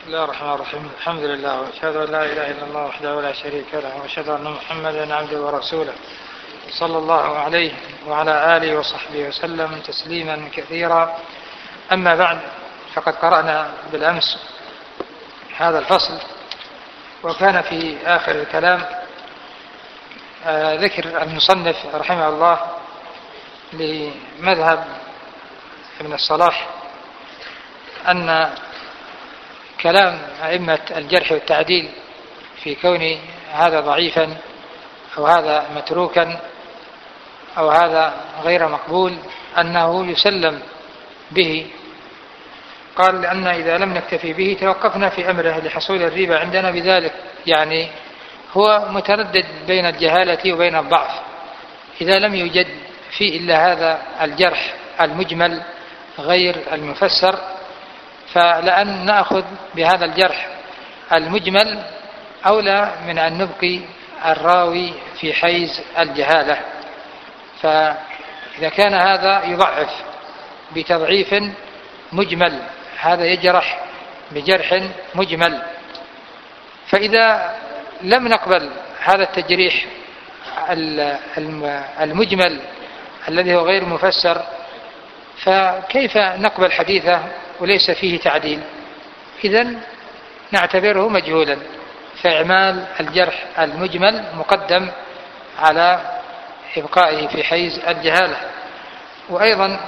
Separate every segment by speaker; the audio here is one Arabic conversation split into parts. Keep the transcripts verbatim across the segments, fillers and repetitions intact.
Speaker 1: الله الرحمن الرحيم. الحمد لله وأشهد أن لا إله إلا الله وحده لا شريك له وأشهد أن محمدا عبده ورسوله صلى الله عليه وعلى آله وصحبه وسلم تسليما كثيرا. أما بعد، فقد قرأنا بالأمس هذا الفصل، وكان في آخر الكلام ذكر المصنف رحمه الله لمذهب ابن الصلاح أن كلام أئمة الجرح والتعديل في كون هذا ضعيفا أو هذا متروكا أو هذا غير مقبول أنه يسلم به. قال لأن إذا لم نكتفي به توقفنا في أمره لحصول الريبة عندنا بذلك، يعني هو متردد بين الجهالة وبين الضعف. إذا لم يوجد فيه إلا هذا الجرح المجمل غير المفسر، فلأن نأخذ بهذا الجرح المجمل أولى من أن نبقي الراوي في حيز الجهالة. فإذا كان هذا يضعف بتضعيف مجمل، هذا يجرح بجرح مجمل، فإذا لم نقبل هذا التجريح المجمل الذي هو غير مفسر، فكيف نقبل حديثه وليس فيه تعديل؟ إذن نعتبره مجهولا، فإعمال الجرح المجمل مقدم على إبقائه في حيز الجهالة. وأيضا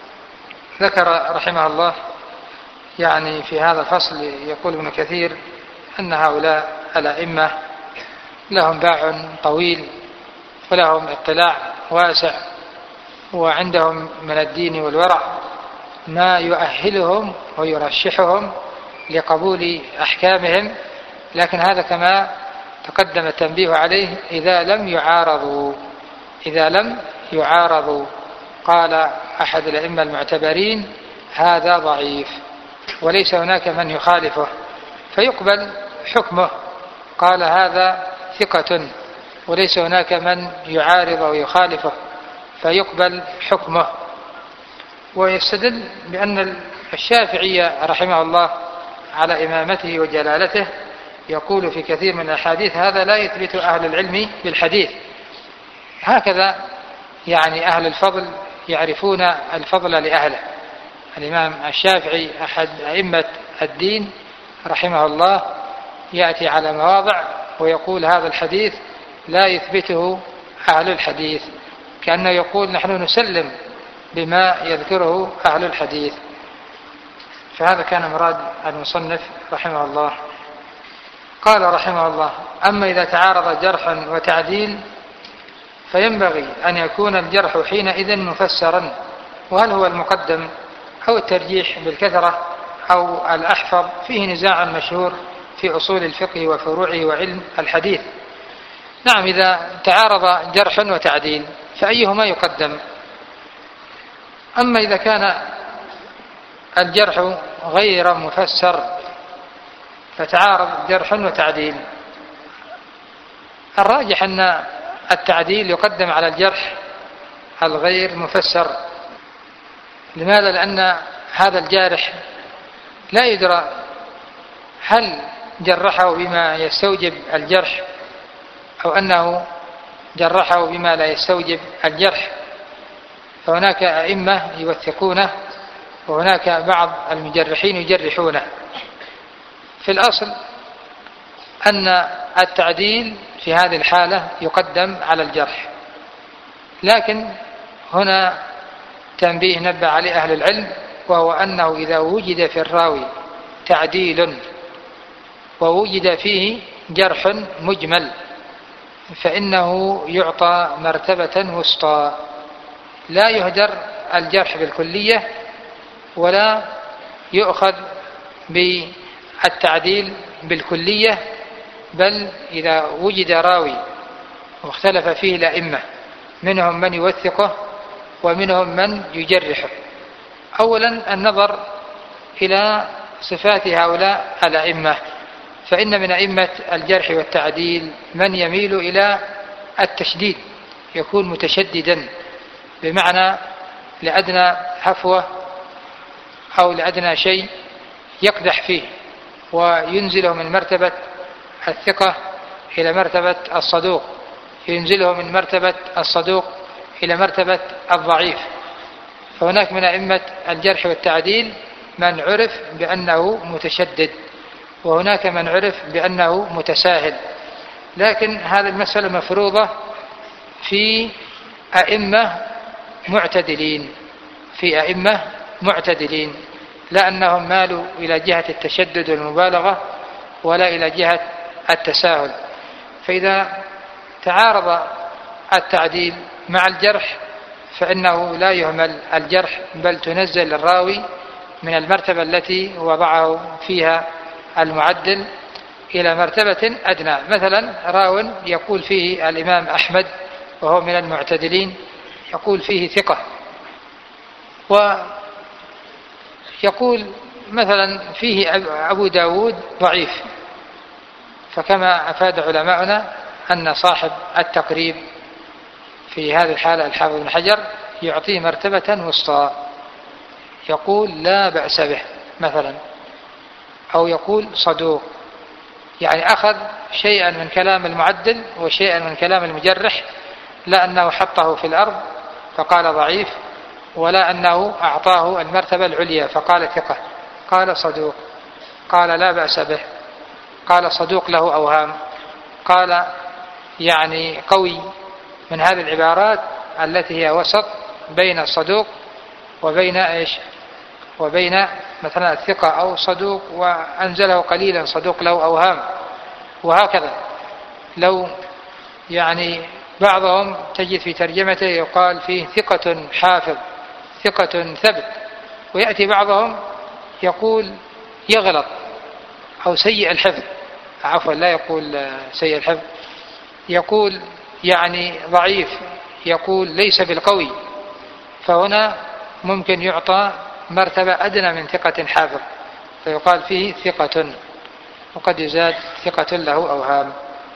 Speaker 1: ذكر رحمه الله يعني في هذا الفصل، يقول ابن كثير أن هؤلاء الأئمة لهم باع طويل ولهم اطلاع واسع، وعندهم من الدين والورع ما يؤهلهم ويرشحهم لقبول أحكامهم، لكن هذا كما تقدم التنبيه عليه إذا لم يعارضوا إذا لم يعارضوا قال أحد الأئمة المعتبرين هذا ضعيف وليس هناك من يخالفه فيقبل حكمه، قال هذا ثقة وليس هناك من يعارض ويخالفه فيقبل حكمه. ويستدل بأن الشافعي رحمه الله على إمامته وجلالته يقول في كثير من الأحاديث هذا لا يثبت أهل العلم بالحديث. هكذا يعني أهل الفضل يعرفون الفضل لأهله. الإمام الشافعي أحد أئمة الدين رحمه الله يأتي على مواضع ويقول هذا الحديث لا يثبته أهل الحديث، كأنه يقول نحن نسلم بما يذكره أهل الحديث. فهذا كان مراد المصنف رحمه الله. قال رحمه الله: أما إذا تعارض جرح وتعديل فينبغي أن يكون الجرح حينئذ مفسرا، وهل هو المقدم أو الترجيح بالكثرة أو الأحفظ فيه نزاع مشهور في أصول الفقه وفروعه وعلم الحديث. نعم، إذا تعارض جرح وتعديل فأيهما يقدم؟ أما إذا كان الجرح غير مفسر فتعارض جرح وتعديل، الراجح أن التعديل يقدم على الجرح الغير مفسر. لماذا؟ لأن هذا الجارح لا يدرى هل جرحه بما يستوجب الجرح أو أنه جرحه بما لا يستوجب الجرح. فهناك أئمة يوثقونه وهناك بعض المجرحين يجرحونه. في الأصل أن التعديل في هذه الحالة يقدم على الجرح، لكن هنا تنبيه نبه عليه أهل العلم، وهو أنه إذا وجد في الراوي تعديل ووجد فيه جرح مجمل فإنه يعطى مرتبة وسطى، لا يهدر الجرح بالكلية ولا يؤخذ بالتعديل بالكلية، بل إذا وجد راوي واختلف فيه الأئمة منهم من يوثقه ومنهم من يجرحه، أولا النظر إلى صفات هؤلاء الأئمة، فإن من أئمة الجرح والتعديل من يميل إلى التشديد، يكون متشددا بمعنى لأدنى هفوة أو لأدنى شيء يقدح فيه، وينزله من مرتبة الثقة إلى مرتبة الصدوق، ينزله من مرتبة الصدوق إلى مرتبة الضعيف. فهناك من أئمة الجرح والتعديل من عرف بأنه متشدد، وهناك من عرف بأنه متساهل، لكن هذه المسألة مفروضة في أئمة معتدلين، في أئمة معتدلين، لا أنهم مالوا إلى جهة التشدد والمبالغة ولا إلى جهة التساهل. فإذا تعارض التعديل مع الجرح فإنه لا يهمل الجرح، بل تنزل الراوي من المرتبة التي وضعه فيها المعدل إلى مرتبة أدنى. مثلا راو يقول فيه الإمام أحمد وهو من المعتدلين، يقول فيه ثقة، ويقول مثلا فيه أبو داود ضعيف، فكما أفاد علماؤنا أن صاحب التقريب في هذه الحالة الحافظ بن حجر يعطيه مرتبة وسطى، يقول لا بأس به مثلا، أو يقول صدوق، يعني أخذ شيئا من كلام المعدل وشيئا من كلام المجرح، لا أنه حطه في الأرض فقال ضعيف، ولا أنه أعطاه المرتبة العليا فقال ثقة، قال صدوق، قال لا بأس به، قال صدوق له أوهام، قال يعني قوي، من هذه العبارات التي هي وسط بين الصدوق وبين إيش وبين مثلا الثقة أو صدوق وأنزله قليلا صدوق له أوهام. وهكذا لو يعني بعضهم تجد في ترجمته يقال فيه ثقة حافظ، ثقة ثبت، ويأتي بعضهم يقول يغلط أو سيء الحفظ، عفوا لا يقول سيء الحفظ، يقول يعني ضعيف، يقول ليس بالقوي، فهنا ممكن يعطى مرتبة أدنى من ثقة حافظ فيقال فيه ثقة، وقد يزاد ثقة له أوهام.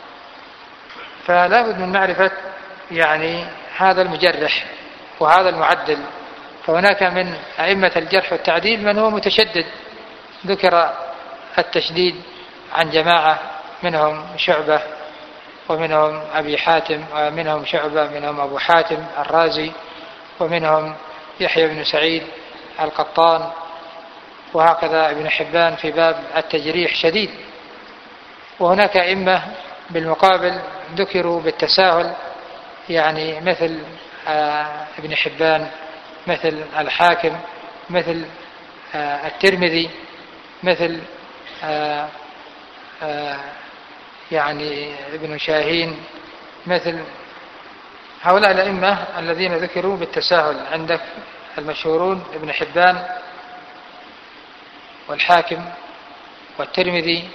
Speaker 1: فلا بد من معرفة يعني هذا المجرح وهذا المعدل. فهناك من أئمة الجرح والتعديل من هو متشدد، ذكر التشديد عن جماعة، منهم شعبة ومنهم أبي حاتم، ومنهم شعبة منهم أبو حاتم الرازي، ومنهم يحيى بن سعيد القطان، وهكذا ابن حبان في باب التجريح شديد. وهناك أئمة بالمقابل ذكروا بالتساهل، يعني مثل ابن حبان، مثل الحاكم، مثل الترمذي، مثل يعني ابن شاهين، مثل هؤلاء الأئمة الذين ذكروا بالتساهل. عندك المشهورون ابن حبان والحاكم والترمذي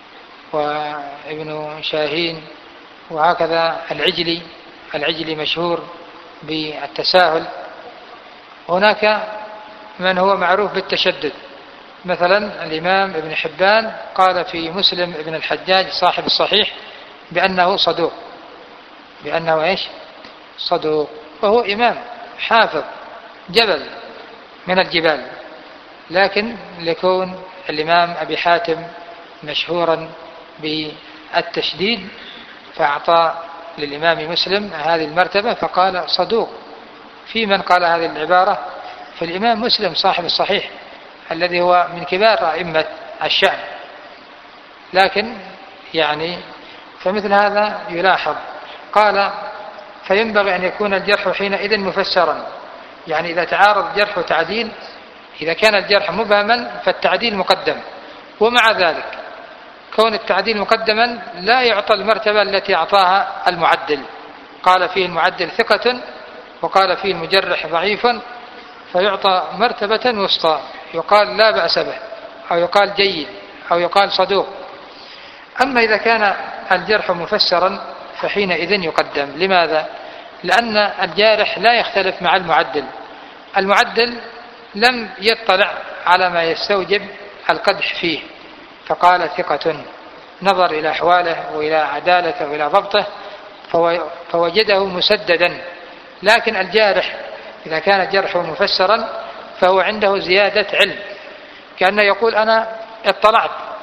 Speaker 1: وابن شاهين، وهكذا العجلي، العجلي مشهور بالتساهل. هناك من هو معروف بالتشدد، مثلا الإمام ابن حبان قال في مسلم ابن الحجاج صاحب الصحيح بأنه صدوق، بأنه إيش صدوق، وهو إمام حافظ جبل من الجبال، لكن لكون الإمام أبي حاتم مشهورا بالتشديد فأعطى للإمام مسلم هذه المرتبة فقال صدوق. في من قال هذه العبارة في الإمام مسلم صاحب الصحيح الذي هو من كبار أئمة الشأن، لكن يعني فمثل هذا يلاحظ. قال فينبغي أن يكون الجرح حينئذ مفسرا، يعني إذا تعارض جرح وتعديل، إذا كان الجرح مبهما فالتعديل مقدم، ومع ذلك كون التعديل مقدما لا يعطى المرتبة التي أعطاها المعدل. قال فيه المعدل ثقة وقال فيه المجرح ضعيف، فيعطى مرتبة وسطى، يقال لا بأس به، أو يقال جيد، أو يقال صدوق. أما إذا كان الجرح مفسرا فحينئذ يقدم. لماذا؟ لأن الجارح لا يختلف مع المعدل، المعدل لم يطلع على ما يستوجب القدح فيه فقال ثقة، نظر إلى أحواله وإلى عدالته وإلى ضبطه فوجده مسددا. لكن الجارح إذا كان جرحه مفسرا فهو عنده زيادة علم، كأنه يقول أنا اطلعت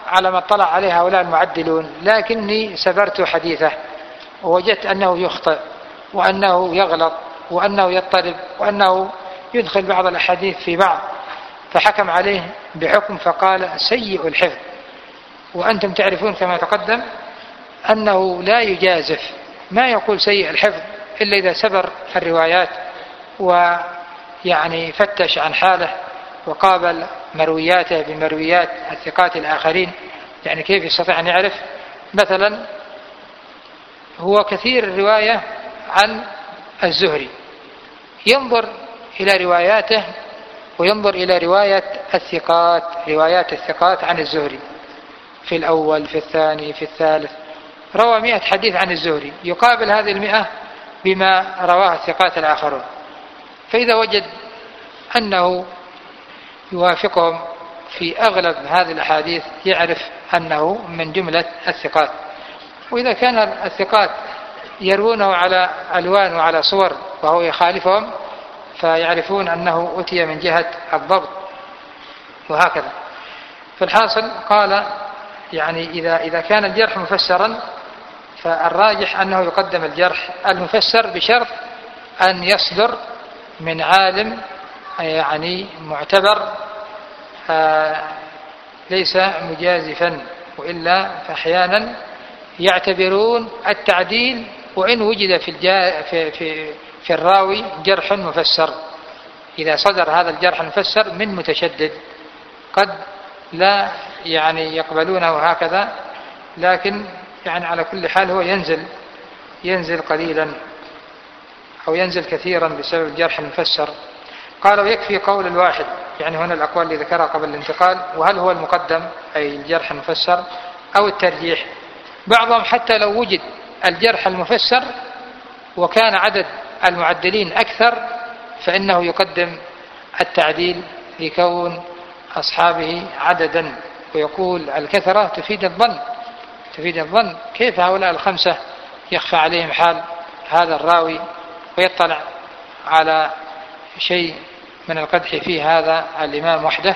Speaker 1: على ما اطلع عليه هؤلاء المعدلون، لكني سبرت حديثه ووجدت أنه يخطئ وأنه يغلط وأنه يضطرب وأنه يدخل بعض الأحاديث في بعض، فحكم عليه بحكم فقال سيء الحفظ. وأنتم تعرفون كما تقدم أنه لا يجازف، ما يقول سيء الحفظ إلا إذا سبر الروايات ويعني فتش عن حاله وقابل مروياته بمرويات الثقات الآخرين. يعني كيف يستطيع أن يعرف؟ مثلا هو كثير الرواية عن الزهري، ينظر إلى رواياته وينظر إلى رواية الثقات روايات الثقات عن الزهري في الأول في الثاني في الثالث، روى مئة حديث عن الزهري، يقابل هذه المئة بما رواه الثقات الآخرون، فإذا وجد أنه يوافقهم في أغلب هذه الأحاديث يعرف أنه من جملة الثقات. وإذا كان الثقات يروونه على ألوان وعلى صور وهو يخالفهم فيعرفون أنه أتي من جهة الضبط، وهكذا. فالحاصل قال يعني إذا إذا كان الجرح مفسرا فالراجح أنه يقدم الجرح المفسر بشرط أن يصدر من عالم يعني معتبر ليس مجازفا، وإلا فأحيانا يعتبرون التعديل وإن وجد في, في, في, في الراوي جرح مفسر. إذا صدر هذا الجرح المفسر من متشدد قد لا يعني يقبلونه هكذا، لكن يعني على كل حال هو ينزل ينزل قليلا أو ينزل كثيرا بسبب الجرح المفسر. قالوا يكفي قول الواحد، يعني هنا الأقوال اللي ذكرها قبل الانتقال، وهل هو المقدم أي الجرح المفسر أو الترجيح؟ بعضهم حتى لو وجد الجرح المفسر وكان عدد المعدلين أكثر فإنه يقدم التعديل لكون أصحابه عددا، ويقول الكثرة تفيد الظن تفيد الظن كيف هؤلاء الخمسة يخفى عليهم حال هذا الراوي ويطلع على شيء من القدح فيه هذا الإمام وحده؟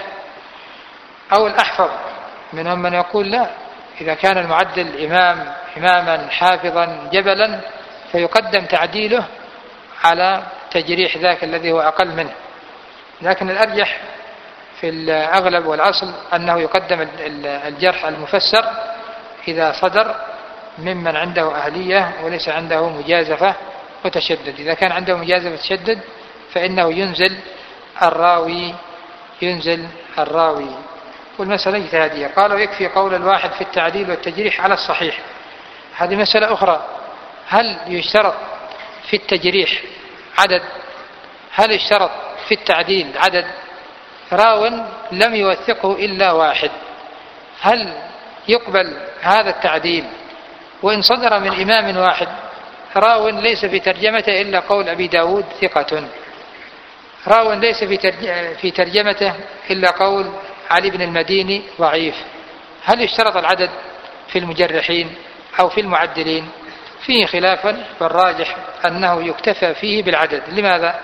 Speaker 1: أو الأحفظ منهم من يقول لا، إذا كان المعدل إمام إماما حافظا جبلا فيقدم تعديله على تجريح ذاك الذي هو أقل منه. لكن الأرجح في الأغلب والأصل أنه يقدم الجرح المفسر إذا صدر ممن عنده أهلية وليس عنده مجازفة وتشدد. إذا كان عنده مجازفة وتشدد فإنه ينزل الراوي ينزل الراوي والمسألة اجتهادية. قالوا يكفي قول الواحد في التعديل والتجريح على الصحيح. هذه مسألة أخرى، هل يشترط في التجريح عدد؟ هل يشترط في التعديل عدد؟ راو لم يوثقه إلا واحد، هل يقبل هذا التعديل وإن صدر من إمام واحد؟ راو ليس في ترجمته إلا قول أبي داود ثقة، راو ليس في ترجمته إلا قول علي بن المديني ضعيف، هل يشترط العدد في المجرحين أو في المعدلين؟ فيه خلافا، والراجح أنه يكتفى فيه بالعدد. لماذا؟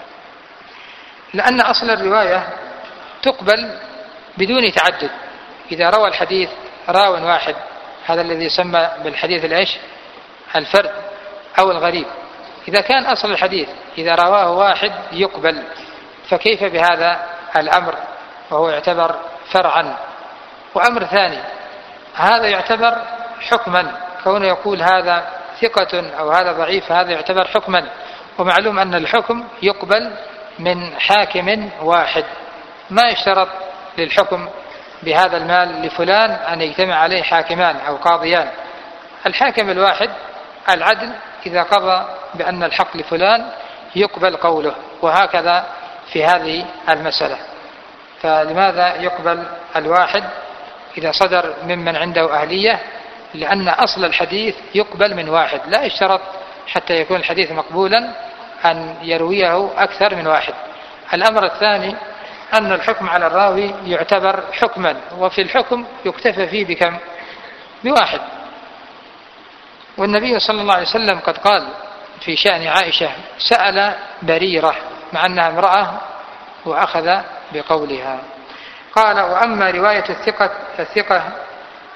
Speaker 1: لأن أصل الرواية تقبل بدون تعدد. إذا روى الحديث راو واحد، هذا الذي يسمى بالحديث الإيش؟ الفرد أو الغريب. إذا كان أصل الحديث إذا رواه واحد يقبل، فكيف بهذا الأمر وهو يعتبر فرعا؟ وأمر ثاني، هذا يعتبر حكما، كونه يقول هذا ثقة أو هذا ضعيف، هذا يعتبر حكما، ومعلوم أن الحكم يقبل من حاكم واحد، ما يشترط للحكم بهذا المال لفلان أن يجتمع عليه حاكمان أو قاضيان. الحاكم الواحد العدل إذا قضى بأن الحق لفلان يقبل قوله، وهكذا في هذه المسألة. فلماذا يقبل الواحد إذا صدر ممن عنده أهلية؟ لأن أصل الحديث يقبل من واحد، لا يشترط حتى يكون الحديث مقبولا أن يرويه أكثر من واحد. الأمر الثاني أن الحكم على الراوي يعتبر حكما، وفي الحكم يكتفى فيه بكم؟ بواحد. والنبي صلى الله عليه وسلم قد قال في شأن عائشة سأل بريرة مع أنها امرأة وأخذ بقولها. قال وأما رواية الثقة, الثقة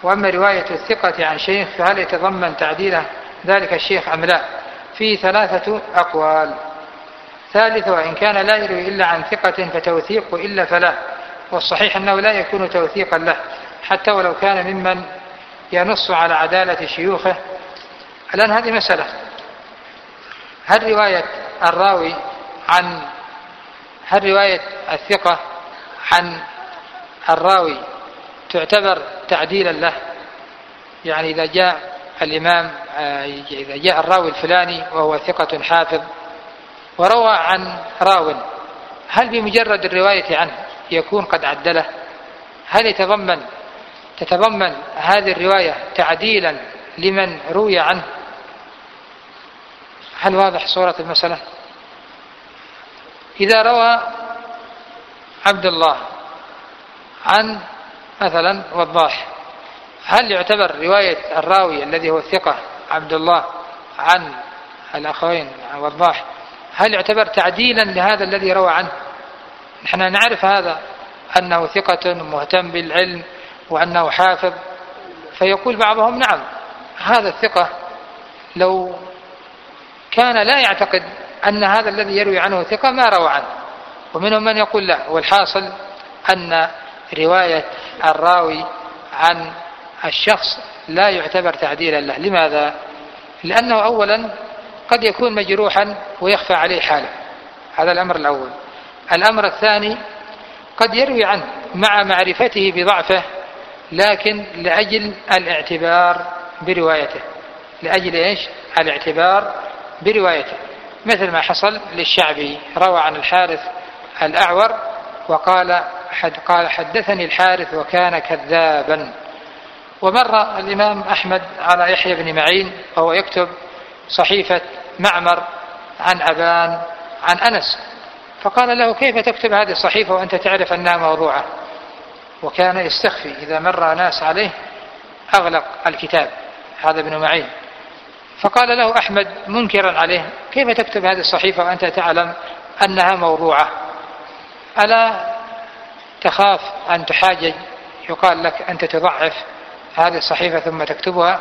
Speaker 1: وأما رواية الثقة عن شيخ فهل يتضمن تعديله ذلك الشيخ أم لا؟ فيه ثلاثة أقوال. ثالثها إن كان لا يروي إلا عن ثقة فتوثيق إلا فلا، والصحيح أنه لا يكون توثيقا له حتى ولو كان ممن ينص على عدالة شيوخه. الآن هذه مسألة، هل رواية الراوي عن هل رواية الثقة عن الراوي تعتبر تعديلا له؟ يعني إذا جاء الإمام إذا جاء الراوي الفلاني وهو ثقة حافظ وروى عن راو، هل بمجرد الرواية عنه يكون قد عدله؟ هل يتضمن تتضمن هذه الرواية تعديلا لمن روي عنه؟ هل واضح صورة المسألة؟ إذا روى عبد الله عن مثلا وضاح، هل يعتبر رواية الراوي الذي هو الثقة عبد الله عن الأخوين وضاح هل يعتبر تعديلا لهذا الذي روى عنه؟ نحن نعرف هذا أنه ثقة مهتم بالعلم وأنه حافظ، فيقول بعضهم نعم هذا الثقة لو كان لا يعتقد أن هذا الذي يروي عنه ثقة ما روى عنه، ومنهم من يقول لا، والحاصل أن رواية الراوي عن الشخص لا يعتبر تعديلا له. لماذا؟ لأنه أولا قد يكون مجروحا ويخفى عليه حاله، هذا الأمر الأول. الأمر الثاني قد يروي عنه مع معرفته بضعفه لكن لأجل الاعتبار بروايته، لأجل إيش؟ الاعتبار بروايته، مثل ما حصل للشعبي، روى عن الحارث الأعور وقال حد قال حدثني الحارث وكان كذابا. ومر الإمام أحمد على يحيى بن معين وهو يكتب صحيفة معمر عن أبان عن أنس، فقال له كيف تكتب هذه الصحيفة وأنت تعرف أنها موضوعة؟ وكان يستخفي إذا مر ناس عليه أغلق الكتاب، هذا ابن معين. فقال له أحمد منكرا عليه كيف تكتب هذه الصحيفة وأنت تعلم أنها موضوعة؟ ألا تخاف أن تحاجج يقال لك أنت تضعف هذه الصحيفة ثم تكتبها؟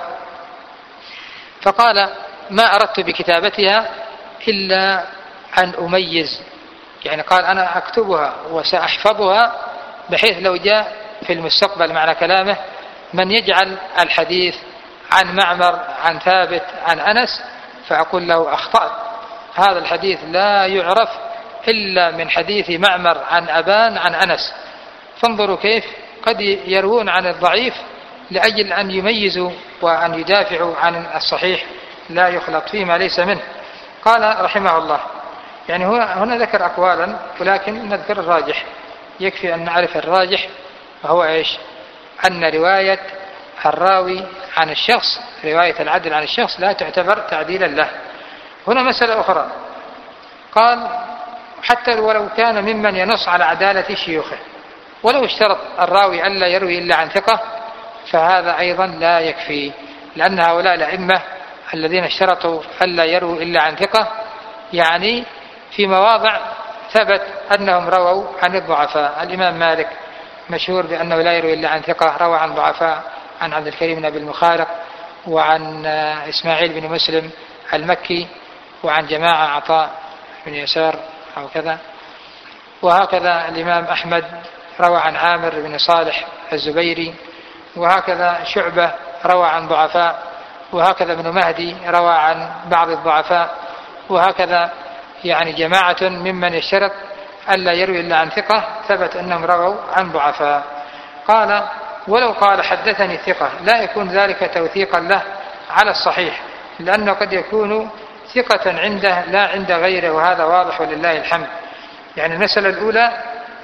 Speaker 1: فقال ما أردت بكتابتها إلا أن أميز، يعني قال أنا أكتبها وسأحفظها بحيث لو جاء في المستقبل معنى كلامه من يجعل الحديث عن معمر عن ثابت عن أنس فأقول له أخطأت، هذا الحديث لا يعرف إلا من حديث معمر عن أبان عن أنس. فانظروا كيف قد يروون عن الضعيف لأجل أن يميزوا وأن يدافعوا عن الصحيح لا يخلط فيه ما ليس منه. قال رحمه الله، يعني هنا, هنا ذكر أقوالا ولكن نذكر الراجح، يكفي أن نعرف الراجح وهو إيش؟ أن رواية الراوي عن الشخص، رواية العدل عن الشخص لا تعتبر تعديلا له. هنا مسألة أخرى، قال حتى ولو كان ممن ينص على عدالة شيوخه، ولو اشترط الراوي ألا يروي إلا عن ثقة فهذا أيضا لا يكفي، لأن هؤلاء الأئمة الذين اشترطوا ألا يروي إلا عن ثقة يعني في مواضع ثبت أنهم رووا عن الضعفاء. الإمام مالك مشهور بأنه لا يروي إلا عن ثقة، روى عن ضعفاء، عن عبد الكريم بن أبي المخارق وعن إسماعيل بن مسلم المكي وعن جماعة عطاء بن يسار أو كذا. وهكذا الإمام أحمد روى عن عامر بن صالح الزبيري، وهكذا شعبة روى عن ضعفاء، وهكذا ابن مهدي روى عن بعض الضعفاء، وهكذا يعني جماعة ممن يشترط ألا يروي إلا عن ثقة ثبت أنهم رووا عن ضعفاء. قال ولو قال حدثني ثقة لا يكون ذلك توثيقا له على الصحيح، لأنه قد يكون ثقة عنده لا عند غيره، وهذا واضح ولله الحمد. يعني المسألة الأولى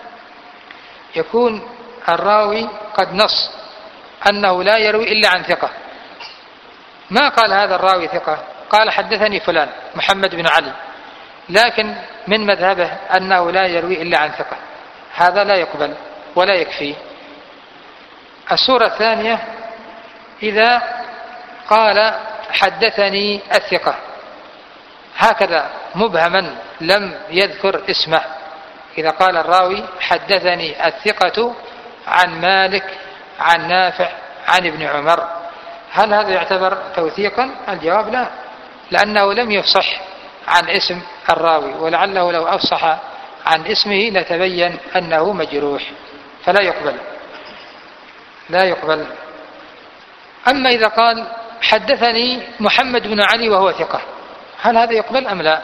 Speaker 1: يكون الراوي قد نص أنه لا يروي إلا عن ثقة، ما قال هذا الراوي ثقة، قال حدثني فلان محمد بن علي، لكن من مذهبه أنه لا يروي إلا عن ثقة، هذا لا يقبل ولا يكفي. الصورة الثانية إذا قال حدثني الثقة هكذا مبهما لم يذكر اسمه، إذا قال الراوي حدثني الثقة عن مالك عن نافع عن ابن عمر، هل هذا يعتبر توثيقا؟ الجواب لا، لأنه لم يفصح عن اسم الراوي، ولعله لو أفصح عن اسمه لتبين أنه مجروح، فلا يقبل لا يقبل. أما إذا قال حدثني محمد بن علي وهو ثقة، هل هذا يقبل أم لا؟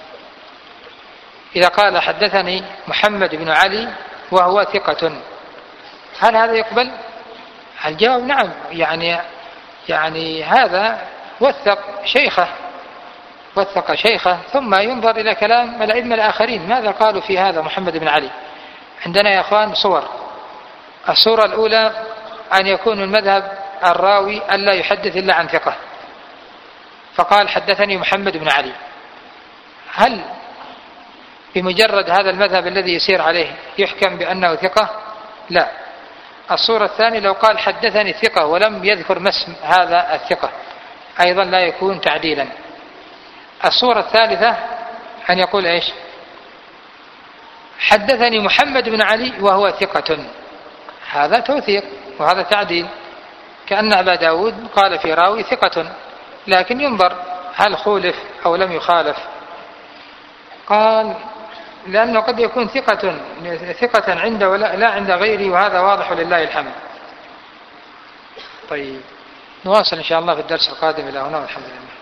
Speaker 1: إذا قال حدثني محمد بن علي وهو ثقة، هل هذا يقبل؟ الجواب نعم، يعني يعني هذا وثق شيخه وثق شيخه ثم ينظر إلى كلام الأئمة الآخرين ماذا قالوا في هذا محمد بن علي. عندنا يا أخوان صور. الصورة الأولى أن يكون المذهب الراوي ألا يحدث إلا عن ثقة، فقال حدثني محمد بن علي، هل بمجرد هذا المذهب الذي يسير عليه يحكم بأنه ثقة؟ لا. الصورة الثانية لو قال حدثني ثقة ولم يذكر ما اسم هذا الثقة، أيضا لا يكون تعديلا. الصورة الثالثة أن يقول إيش؟ حدثني محمد بن علي وهو ثقة، هذا توثيق وهذا تعديل، كأن أبا داود قال في راوي ثقة، لكن ينظر هل خولف أو لم يخالف. قال لأنه قد يكون ثقة ثقة عنده ولا لا عند غيره، وهذا واضح لله الحمد. طيب نواصل إن شاء الله في الدرس القادم. إلى هنا والحمد لله.